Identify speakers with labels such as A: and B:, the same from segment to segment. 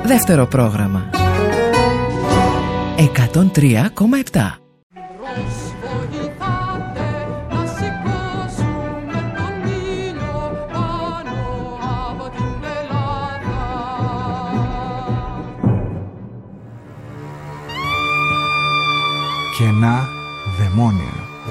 A: Δεύτερο πρόγραμμα 103,7.
B: Κενά δαιμόνια.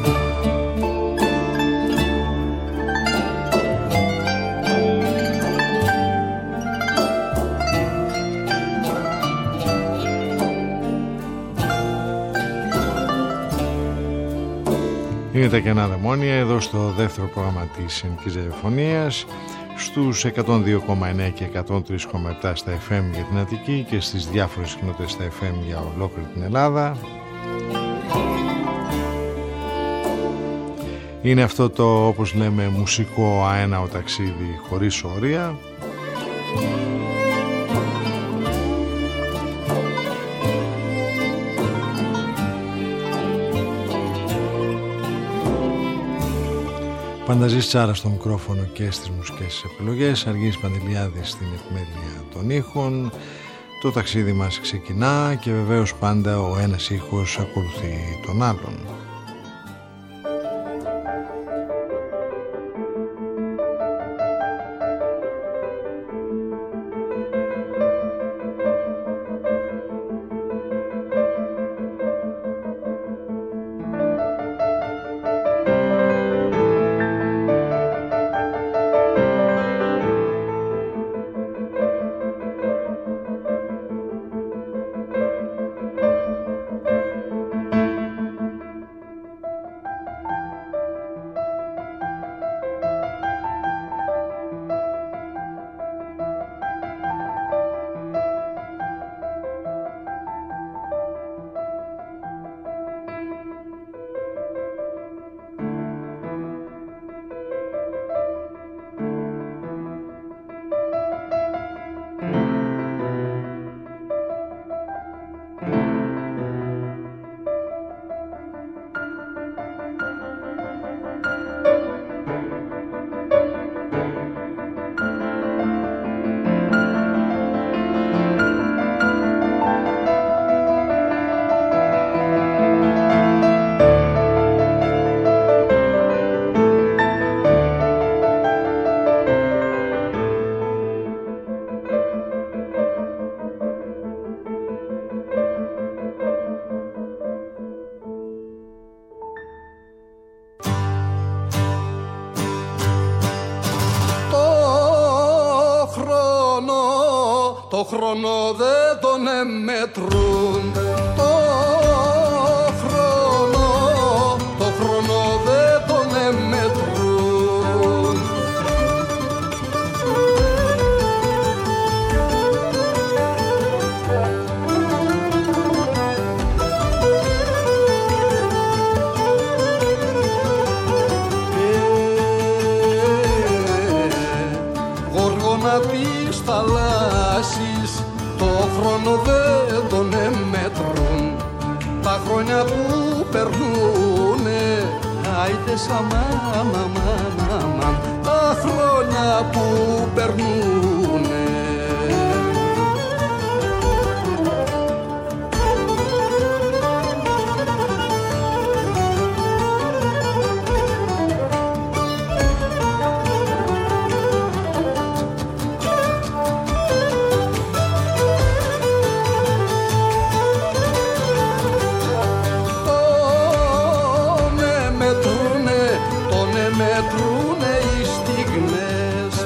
C: Είναι τα κενά δαιμόνια εδώ στο δεύτερο πρόγραμμα της Ελληνικής Ραδιοφωνίας, στους 102,9 και 103,7 στα FM για την Αττική και στις διάφορες κοινότητες στα FM για ολόκληρη την Ελλάδα. Είναι αυτό το, όπως λέμε, μουσικό αέναο ταξίδι χωρίς όρια. Πανταζής Τσάρα στο μικρόφωνο και στις μουσικές επιλογές, Αργύρης Παντελιάδης στην επιμέλεια των ήχων. Το ταξίδι μας ξεκινά και βεβαίως πάντα ο ένας ήχος ακολουθεί τον άλλον.
D: Το χρόνο δεν τον εμετρούν. Το χρόνο δεν τον εμετρούν. Γοργόνα της θαλάσσης, το χρόνο δεν τον εμετρούν. Τα χρόνια που περνούνε, άιτες αμάν, αμάν, αμάν. Τα χρόνια που περνούνε. Μετρούνε οι στιγμές,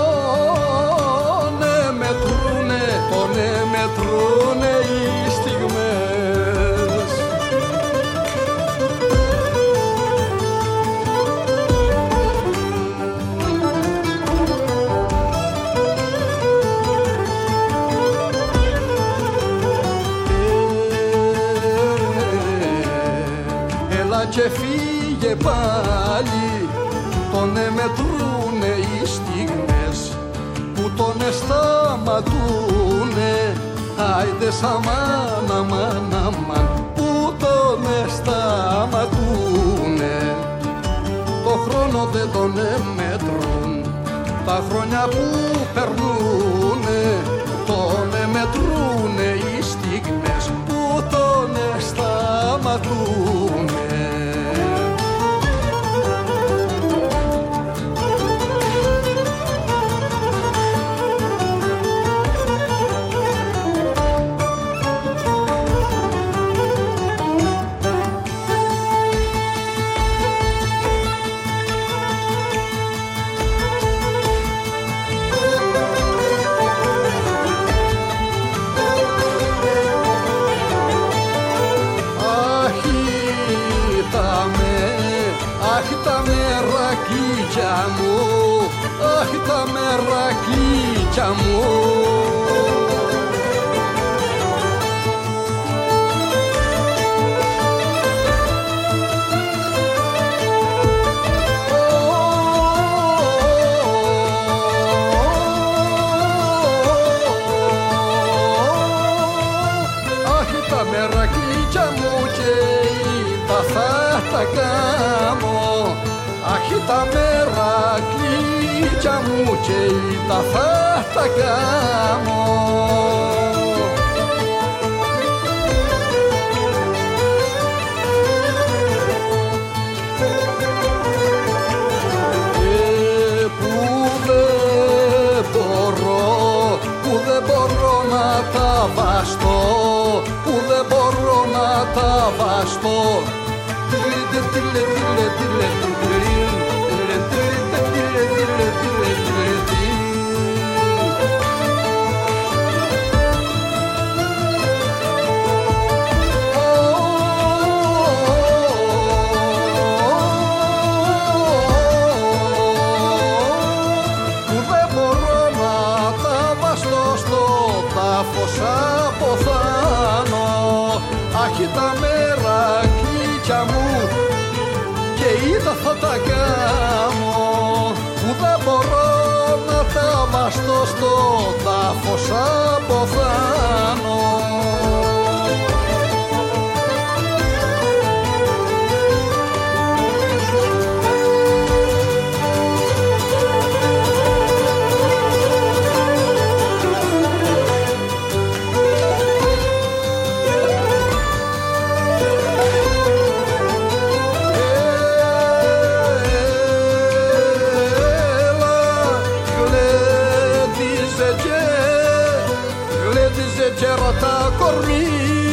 D: μετρούνε οι στιγμές. Έλα και φύγε πάλι, τον μετρούνε οι στιγμές που τον σταματούνε. Άιντες αμάν, αμάν, αμάν, που τον σταματούνε. Το χρόνο δεν τον μετρούν, τα χρόνια που περνούνε τον μετρούνε. μετρούνε οι στιγμές που τον σταματούνε. Αχ τα μερακλίκια μου, αχ τα μερακλίκια μου και τα θα τα κάμω. Αχ τα μερακλίκια μου και τα θα τα κάμω. Που δεν μπορώ να τα βαστώ, που δεν μπορώ να τα βαστώ. Αχ τα μερακλίκια μου και είδα θα τα κάμω, που δεν μπορώ να τα βαστώ στο τάφος αποθάνω. Και ρωτά κορμί,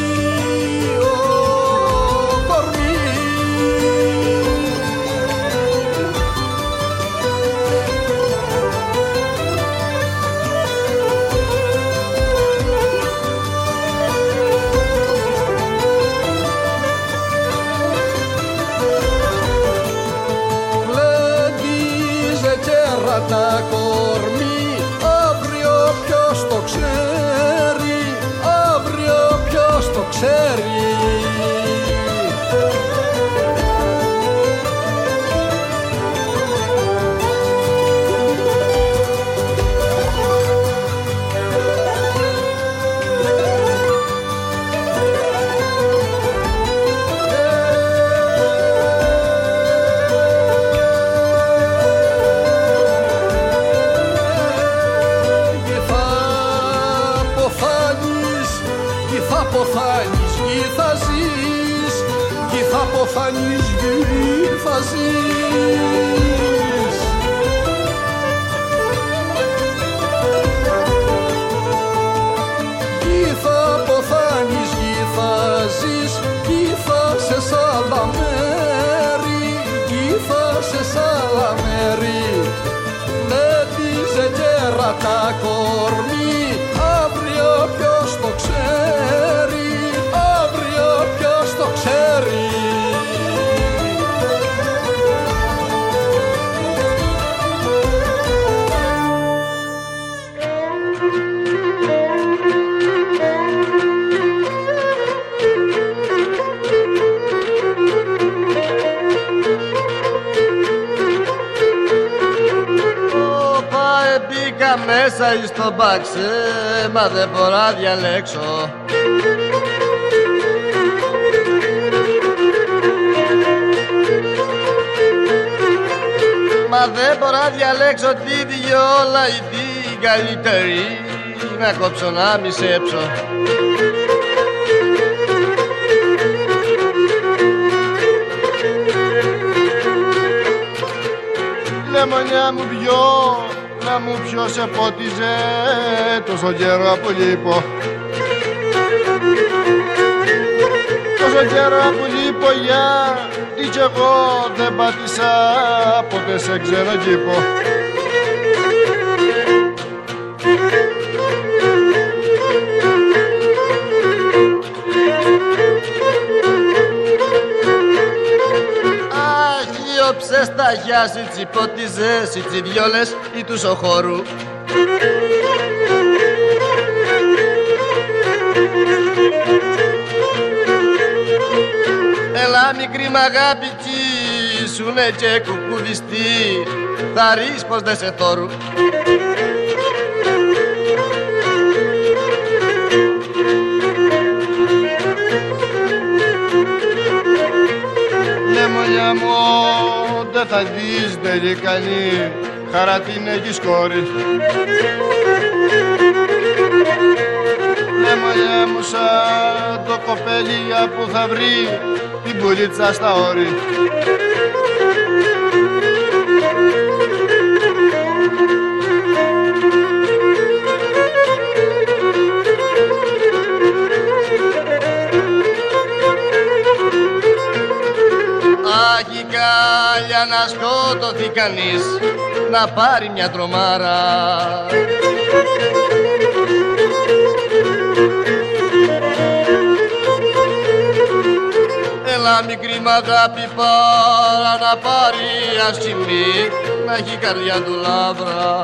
D: κορμί. Γλέντιζε και ρωτά κορμί, αύριο ποιος το ξέρει, ποιος το ξέρει. Ποθάνεις γη θα ζεις, κι θα ποθάνεις γη θα ζεις. Γη θα ποθάνεις γη θα ζεις, κι θα σε σ' άλλα μέρη, κι θα σε σ' άλλα μέρη. Λέντιζε και ρατά κορμί, αύριο ποιος το ξέρει, αύριο ποιος το ξέρει. Μπήκα μέσα στο μπαξέ, μα δεν μπορώ να διαλέξω. Μα δεν μπορώ να διαλέξω τη βιόλα ή την καλύτερη.
E: να κόψω να μισέψω. Λεμονιά μου πιω, να μου πιω σε πότιζε, τόσο καιρό που λείπω. Τόσο καιρό που λείπω γιατί κι εγώ δεν πάτησα ποτέ σε ξένο κήπο. Αχ, στα χιάσι τσιπότιζες, οι τσιβιόλες ή του σοχώρου. Έλα μικρή μ' αγάπη σουνε και κουκουδιστή, θα ρεις πως δεν σε θόρου. Λεμονιά μου, δεν θα δεις τελικανή, χαρά την έχεις κόρη. Λεμονιά μου σαν το κοπέλια που θα βρει την πουλίτσα στα όρη. Αχ, η κάλια να σκότωθεί κανείς, να πάρει μια τρομάρα. Έλα μικρή μ' αγάπη πάρα να πάρει ασχημή, να έχει καρδιά του λαύρα.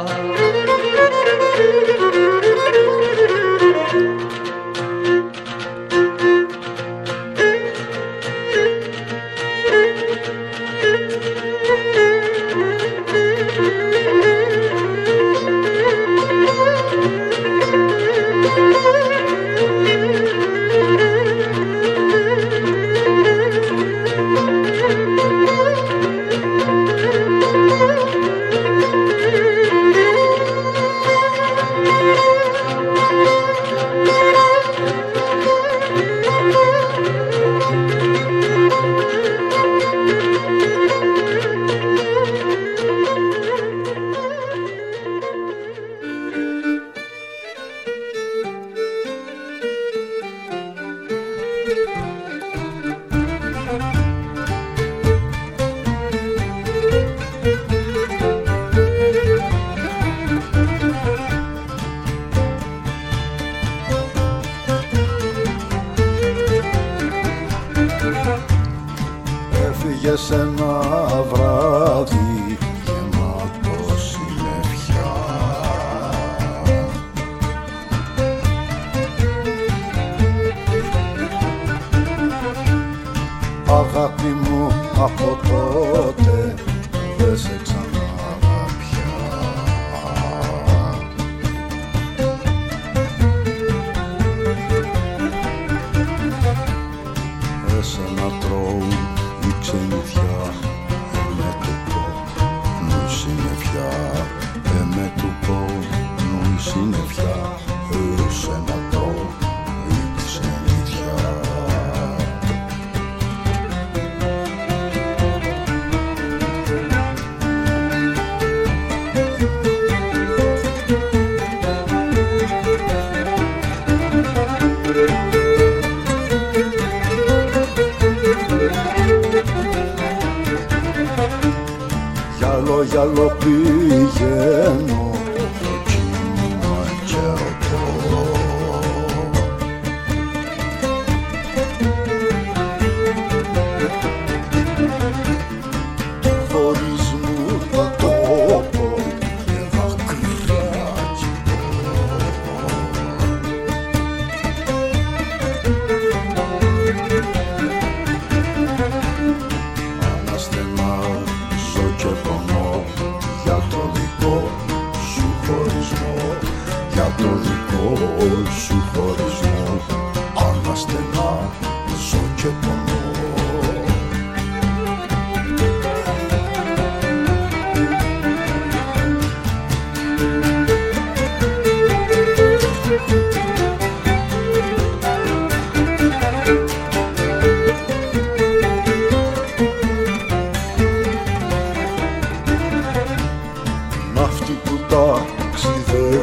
F: Έφυγες ένα βράδυ γεμάτο συννεφιά. Αγάπη μου από τότε δεν σε ξανάδα πια. Εσένα τρώω η ξενιθιά, με του πόνου η συννεφιά, με του πόνου η συννεφιά, εσένα τρώω η ξενιθιά. Γιαλό πηγαίνω το κύμα και ρωτώ. Χωρίς μου το τόπο και δάκρυα κοιτώ. Αναστενάζω και πονώ για το δικό σου χωρισμό, για το δικό σου χωρισμό. Αναστενάζω και πονώ.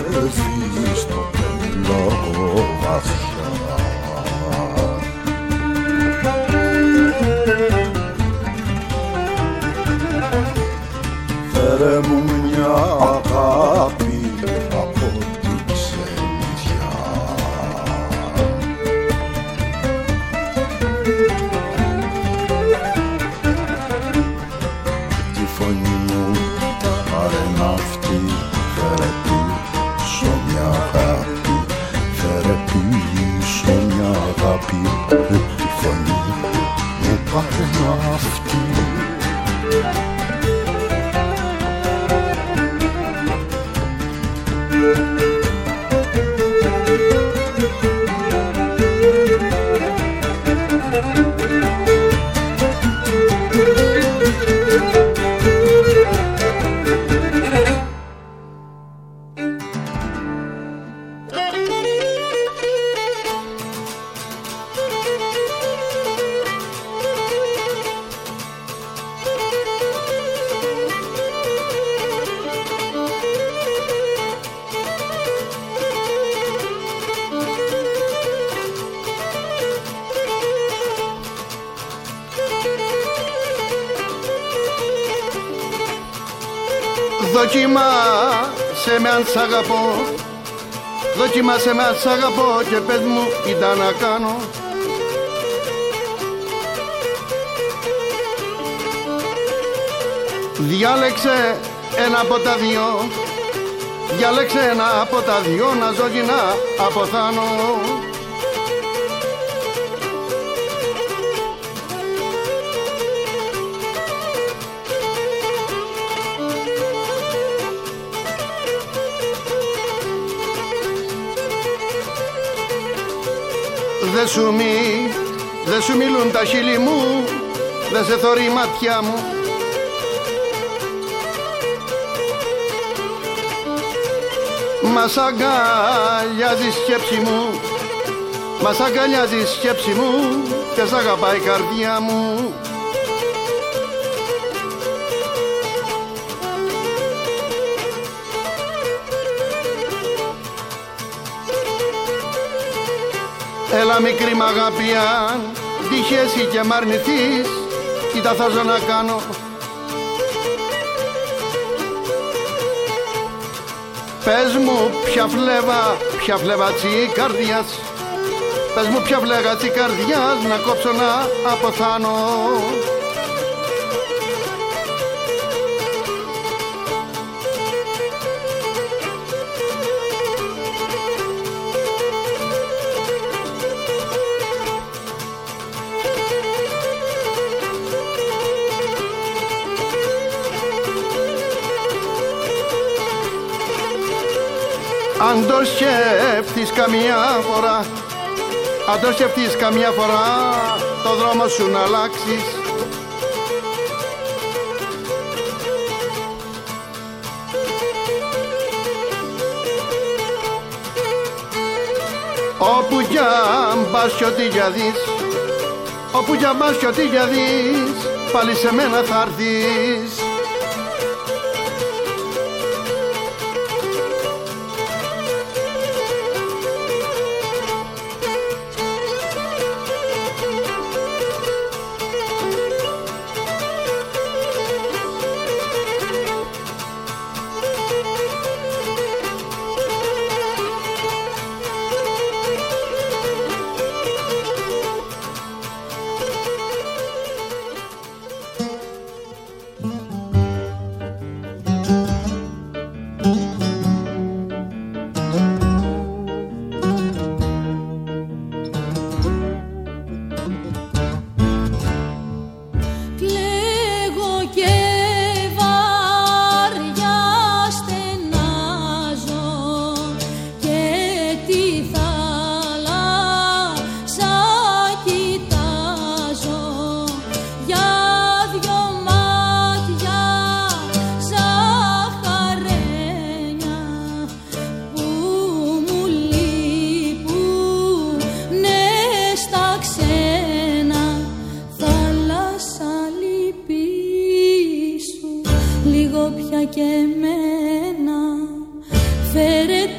F: πέφτει στο πέλαγο βαθιά. Φέρε μου μια αγάπη από την ξενιδιά. Τη φωνή μου πάρε ναύτη, φέρε πίσω μια αγάπη, φέρε πίσω μια αγάπη. Τη φωνή μου πάρε ναύτη.
G: Δοκίμασε με αν σ' αγαπώ, δοκίμασε με αν σ' αγαπώ και πες μου ήταν να κάνω. Διάλεξε ένα από τα δυο, διάλεξε ένα από τα δυο, να ζω και να αποθάνω. Δε σου μιλούν τα χείλη μου, δε σε θωρεί η ματιά μου. Μας αγκαλιάζει η σκέψη μου, μας αγκαλιάζει η σκέψη μου και σ' αγαπάει η καρδιά μου. Έλα μικρή μ' αγάπη, αν τυχέσει και μ' αρνηθείς, κοίτα θα ζω να κάνω. Πες μου ποια φλέβα τσι καρδιάς, πες μου ποια φλέβα τσι καρδιάς, να κόψω να αποθάνω. Αν το σκέφτεις καμιά φορά, αν το σκέφτεις καμιά φορά, το δρόμο σου να αλλάξεις. Όπου κι αν πας κι ό,τι για δεις, όπου κι αν πας κι ό,τι για δεις, πάλι σε μένα θα έρθεις.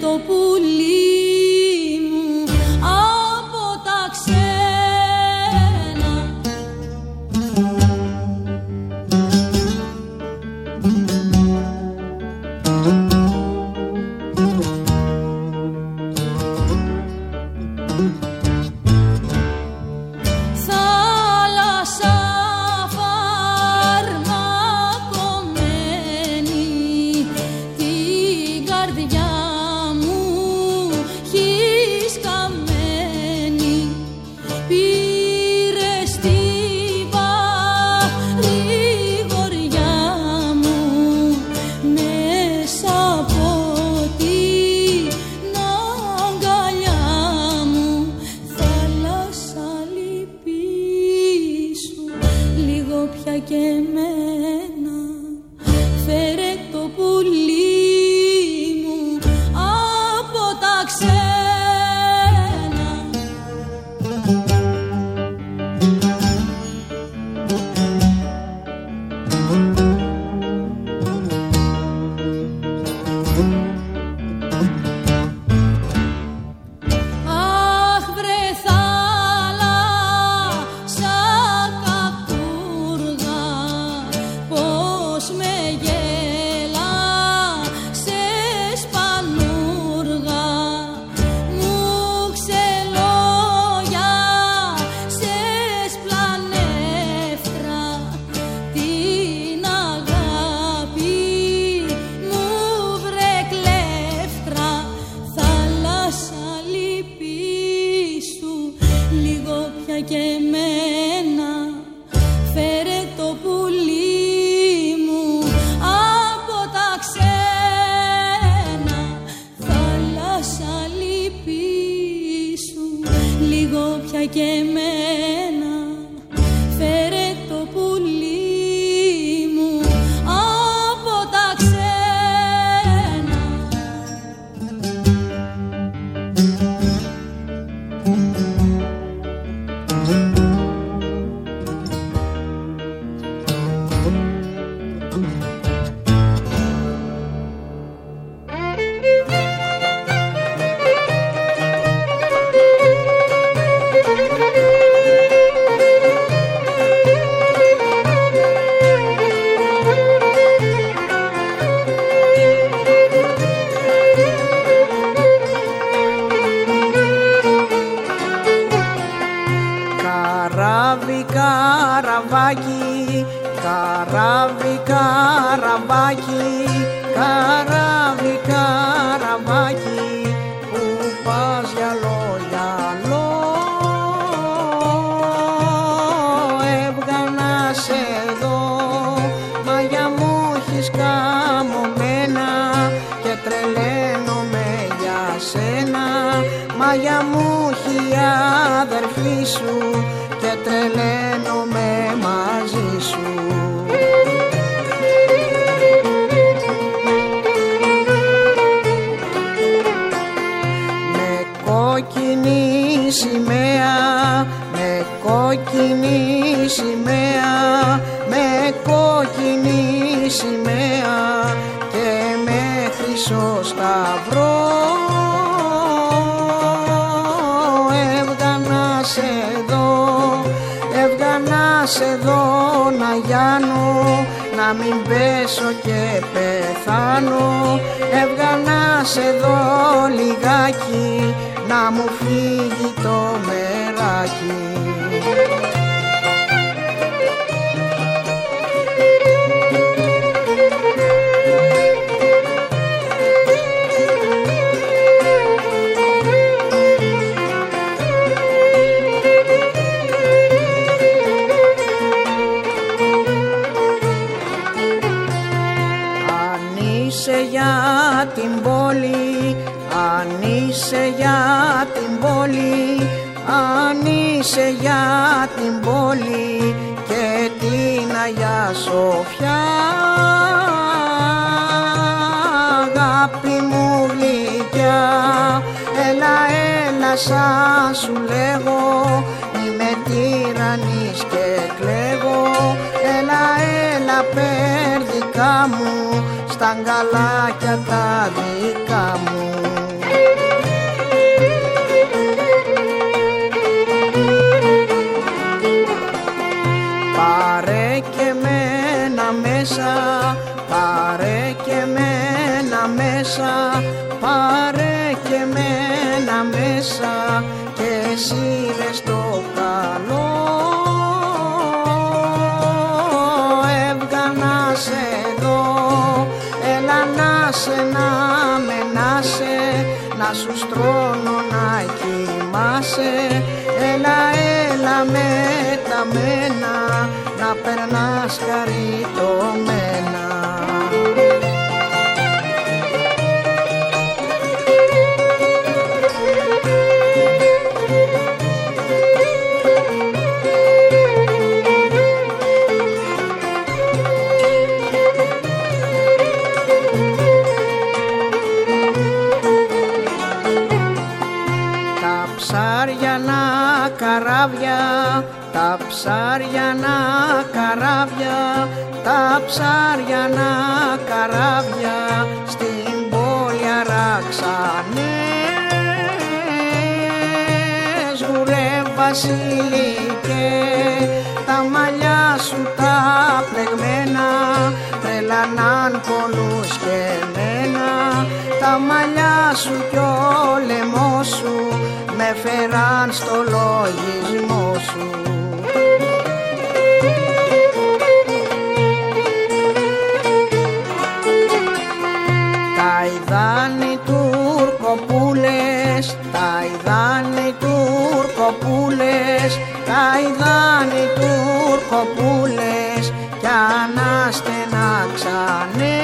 H: το πουλί μου από τα ξένα.
I: Να μην πέσω και πεθάνω, έβγανα σε δω λιγάκι, να μου φύγει το μεράκι. Είσαι για την πόλη και την Αγιά Σοφιά, αγάπη μου γλυκιά, έλα έλα σαν σου λέγω, μη με τυραννείς και κλαίγω, έλα έλα περδικά μου, στα αγκαλάκια τα δικά μου. μέσα και εσύ λες το καλό. Έβγανα σε δω, έλα να σε να μενάσαι, να σου στρώνω να κοιμάσαι. Έλα, έλα με τα μένα, να περνάς χαριτωμένα. Καράβια, τα ψάριανα καράβια, τα ψάριανα καράβια στην πόλη αράξανε. Σγουρέ βασιλικέ, τα μαλλιά σου τα πλεγμένα τρελανάν πολλούς και εμένα. Τα μαλλιά σου κι ο λαιμός σου με φέραν στο λογισμό σου. Τα ειδάνοι τουρκοπούλες, τα ειδάνοι τουρκοπούλες, τα ειδάνοι τουρκοπούλες κι αναστενάξανε.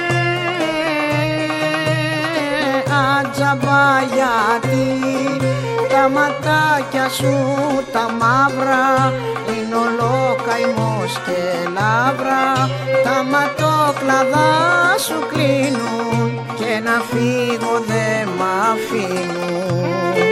I: Ατζαμπά γιατί τα ματάκια σου τα μαύρα είναι ολόκαημος και λαύρα. Τα ματόκλαδα σου κλείνουν και να φύγω δε μ' αφήνουν.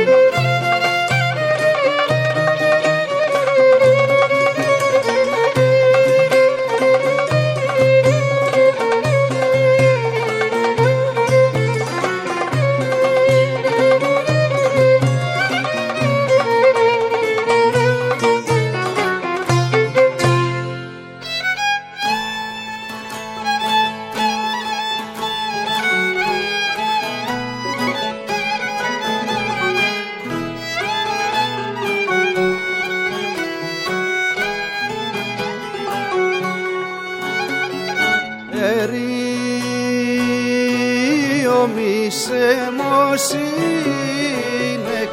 J: Είναι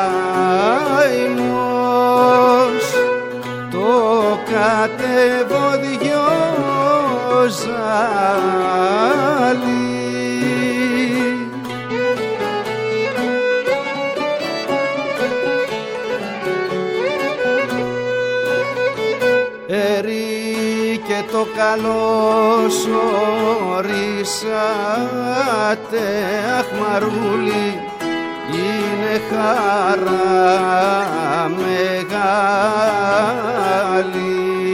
J: καημός το κατεβόδιό ζάλι. Ερή και το καλό ορίσατε, αχ μαρούλι, είναι χαρά μεγάλη.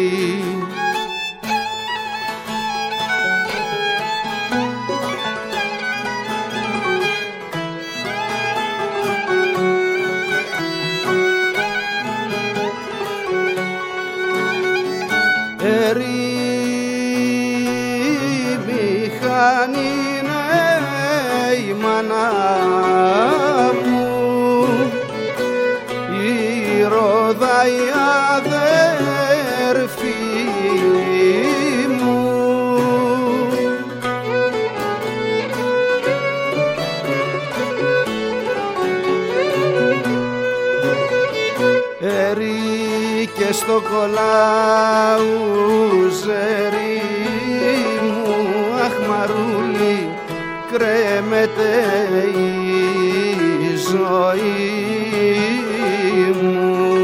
J: Η αδέρφη μου ερή και στο κολάουζερί μου, αχ μαρούλι, κρέμεται η ζωή μου.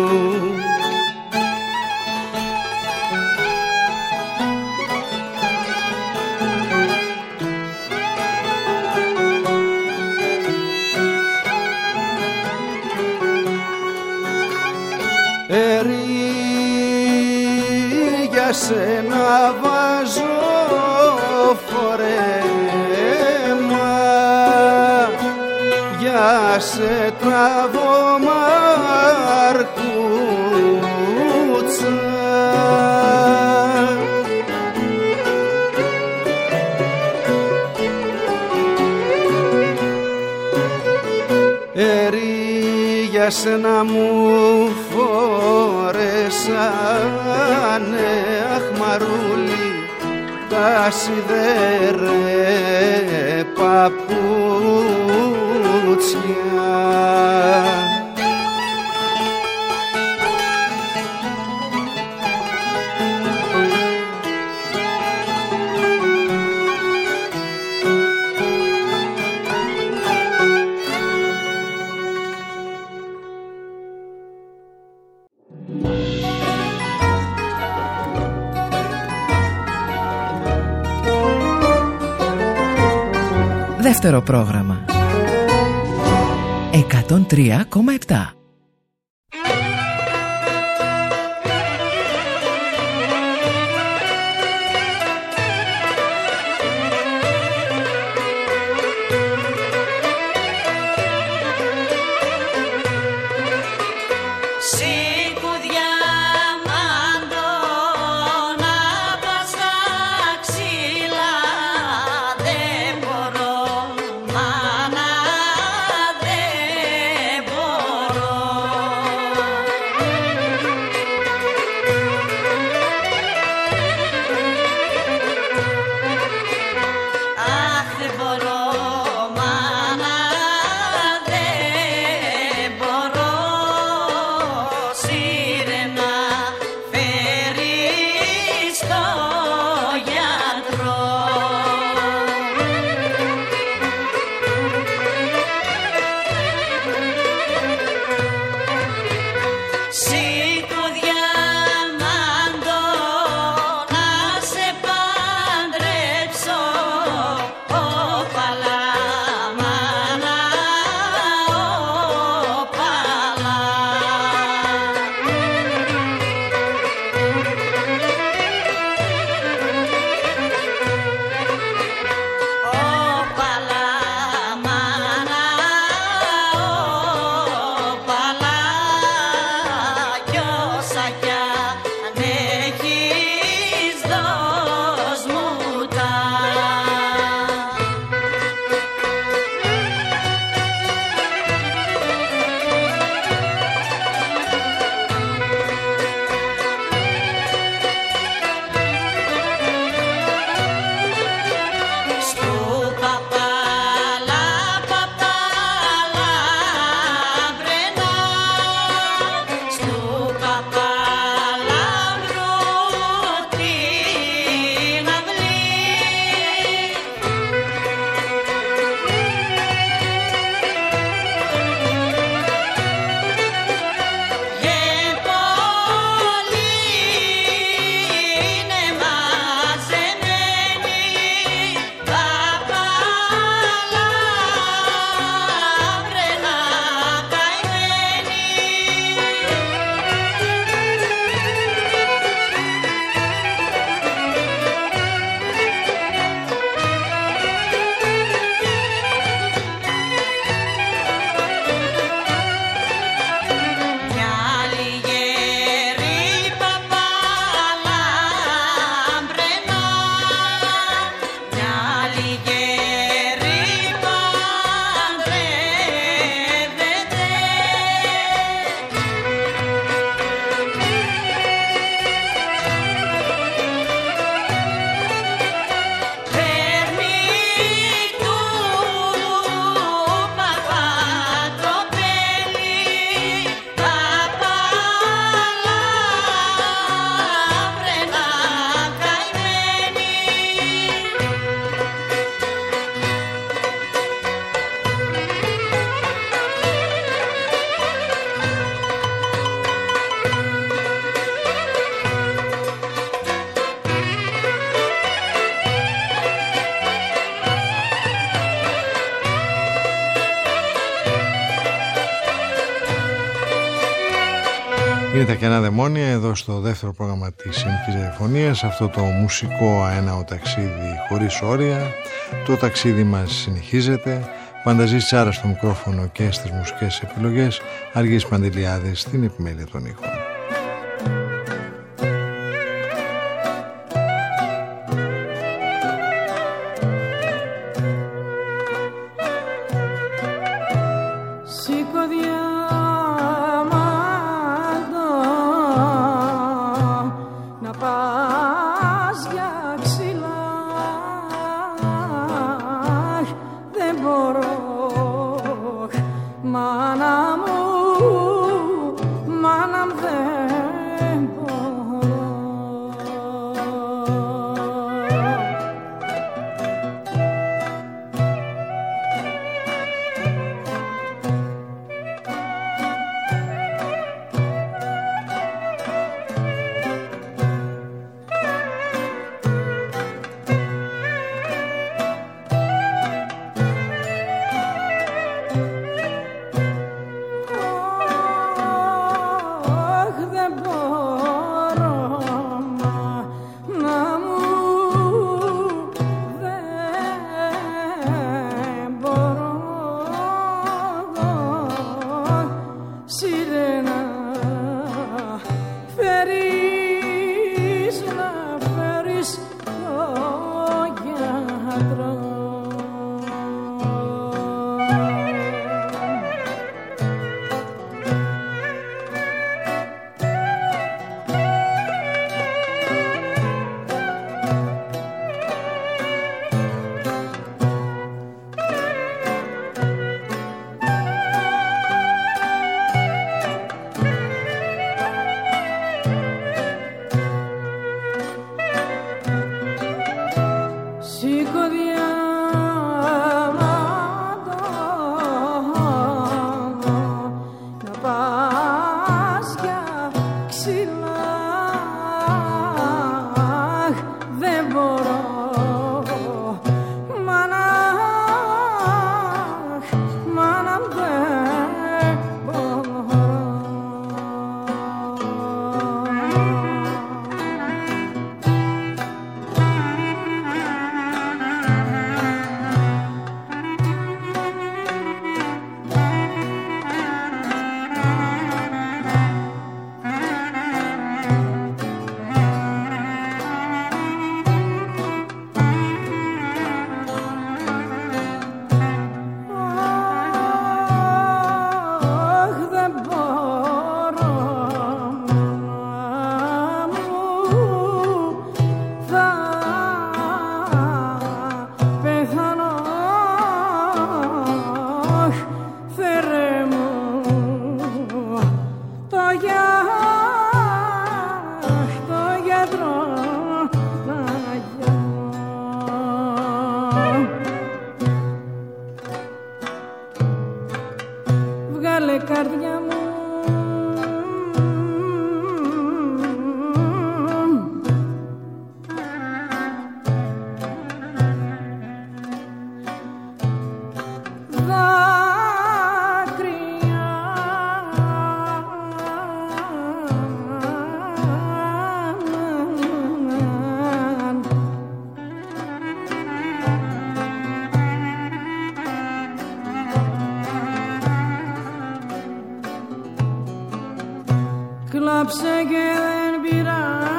J: Για σένα βάζω φορέμα, για σε τραβώ μαρκούτσα. για σένα μου φορέσανε αχ μαρούλι τα σιδερέ παπούτσια.
A: Δεύτερο πρόγραμμα 103,7.
C: Είναι τα κενά δαιμόνια εδώ στο δεύτερο πρόγραμμα της Ελληνικής Ραδιοφωνίας. Αυτό το μουσικό αέναο ταξίδι χωρίς όρια. Το ταξίδι μας συνεχίζεται. Πανταζής Τσάρα στο μικρόφωνο και στις μουσικές επιλογές. Αργής Παντελιάδης στην επιμέλεια των ήχων.
K: Σ'
H: μάνα μου, μάνα μου δεν μπορώ. Κλάψε και δεν πειράζει.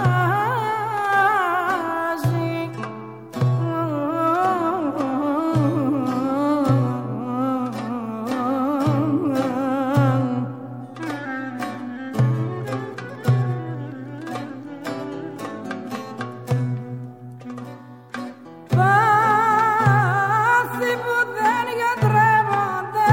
H: Πάθη που δεν γιατρεύονται.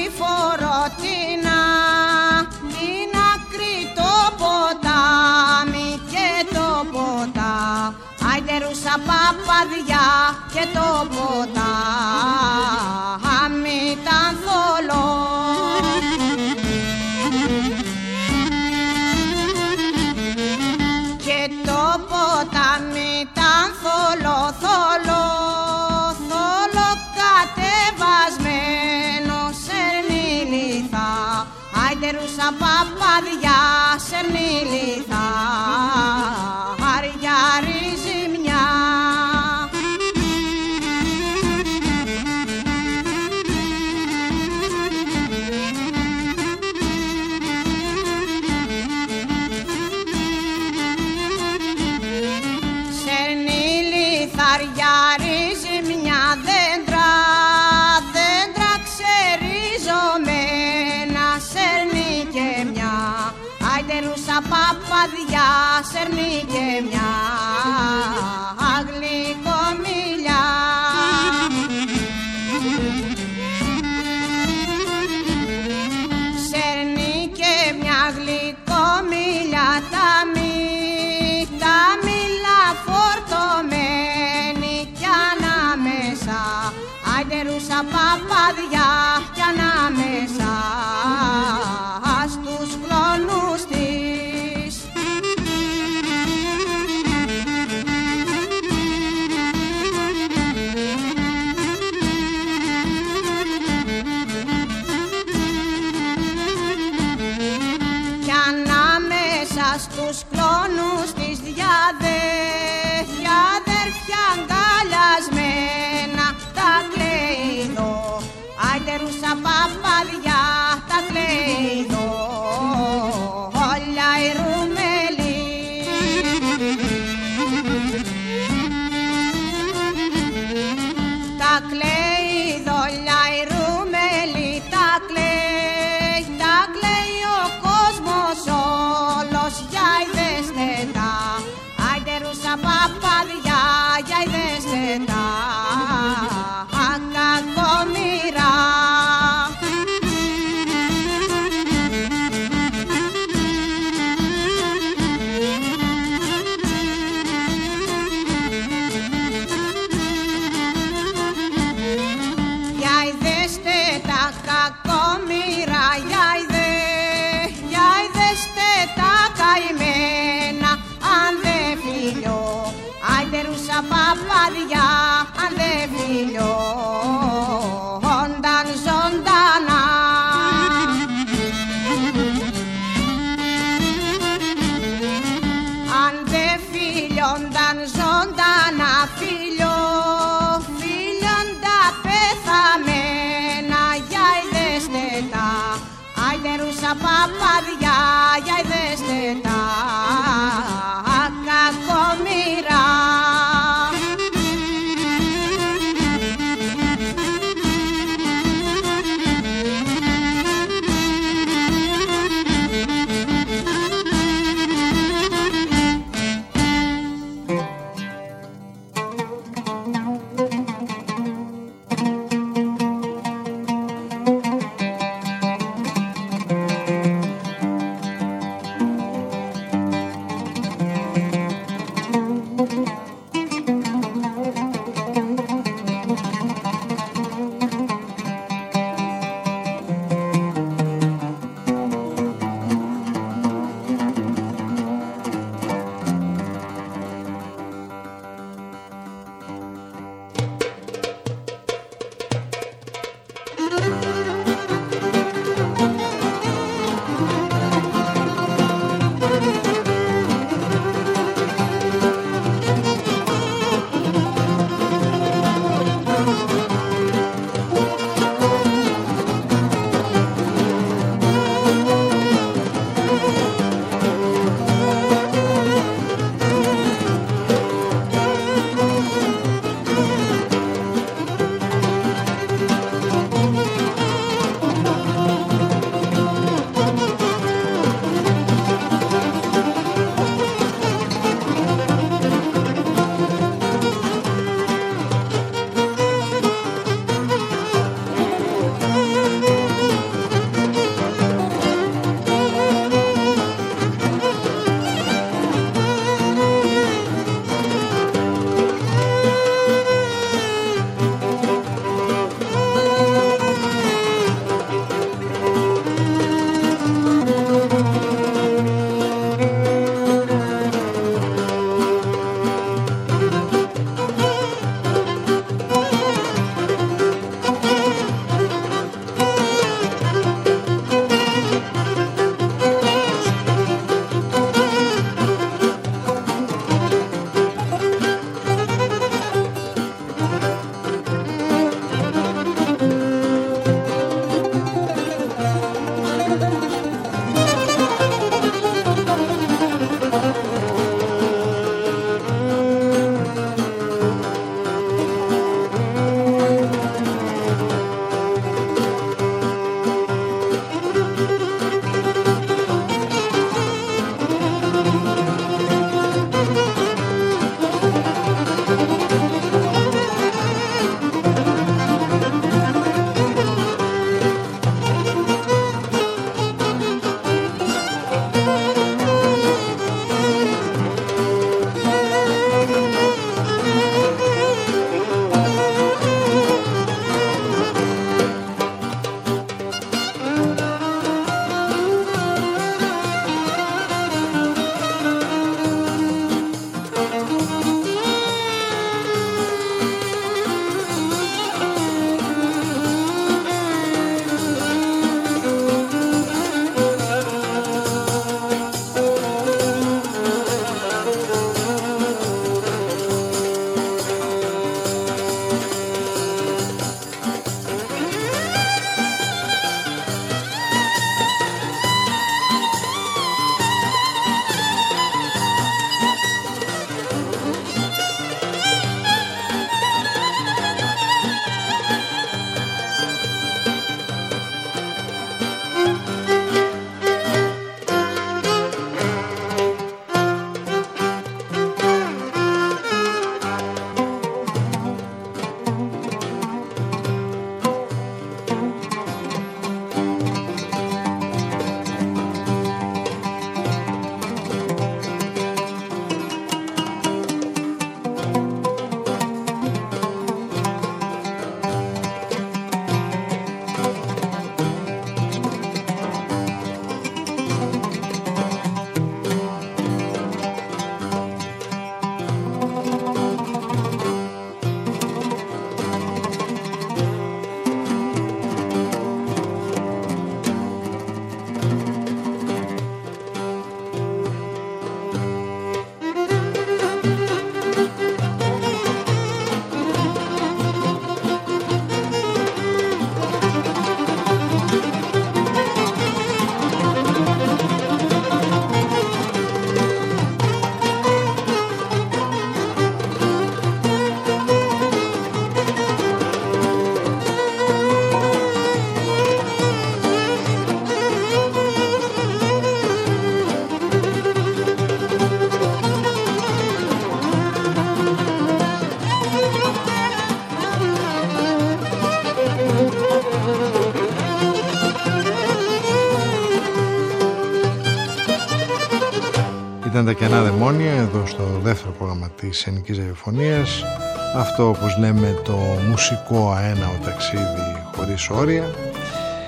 I: φορωτίνα, είναι άκρη το ποτάμι και το ποτά. Άιντερουσα παπαδιά και το ποτάμι ήταν θολό. Και το ποτάμι ήταν θολό, θολό, θολό κατεβασμένο σερνίλιθα. Άιντερουσα παπαδιά σερνίλιθα, αριαρίζει μια. Αριαρίζει μια δέντρα, δέντρα ξεριζωμένα, σέρνει και μια. Άιντερουσα παπαδιά σέρνει και μια γλυκομίλια. Σέρνει και μια γλυκομίλια, τα μήλα φορτωμένη κι ανάμεσα. Άιντερουσα παπαδιά κι ανάμεσα στους κλόνους της. Κι ανάμεσα στους κλόνους της αδέρφια αγκαλιασμένα τα κλείδω. Άιντερουσα παπαδιά τα κλείδω, όλα οι ρουμελοί. Τα κλείδω, όλα οι ρουμελοί, τα κλαίει ο κόσμος όλος, για είδεστε τα. Άιντερουσα παπαδιά, για είδεστε τα κακομοίρα. Για είδεστε τα κακομοίρα, για είδεστε τα καημένα, αν δεν φιλιώ. Άιντερουσα παπαδιά, αν δεν φιλιώνταν ζωντανά. Αν δεν φιλιώνταν ζωντανά, φιλιώντα πεθαμένα, για είδεστε τα. Άιντερουσα παπαδιά, για είδεστε τα κακομοίρα.
C: Ήταν τα κενά δαιμόνια εδώ στο δεύτερο πρόγραμμα της Σενικής Ραδιοφωνίας. Αυτό, όπως λέμε, το μουσικό αέναο ταξίδι χωρίς όρια.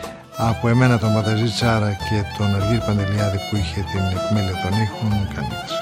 C: Από εμένα τον Βαταζή Τσάρα και τον Αργύρη Παντελιάδη που είχε την επιμέλεια των ήχων. Καλή.